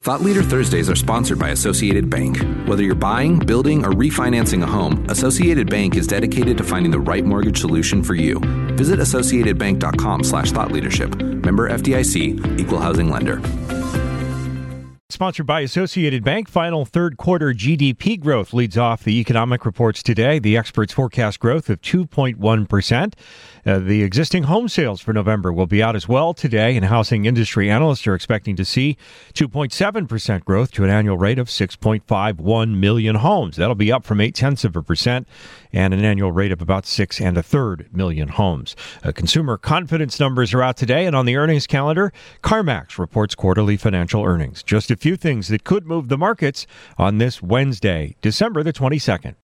Thought Leader Thursdays are sponsored by Associated Bank. Whether you're buying, building, or refinancing a home, Associated Bank is dedicated to finding the right mortgage solution for you. Visit associatedbank.com/thoughtleadership. Member FDIC, Equal Housing Lender. Sponsored by Associated Bank. Final third quarter GDP growth leads off the economic reports today. The experts forecast growth of 2.1%. The existing home sales for November will be out as well today, and housing industry analysts are expecting to see 2.7% growth to an annual rate of 6.51 million homes. That'll be up from 0.8% and an annual rate of about 6.33 million homes. Consumer confidence numbers are out today, and on the earnings calendar, CarMax reports quarterly financial earnings. Just a few things that could move the markets on this Wednesday, December the 22nd.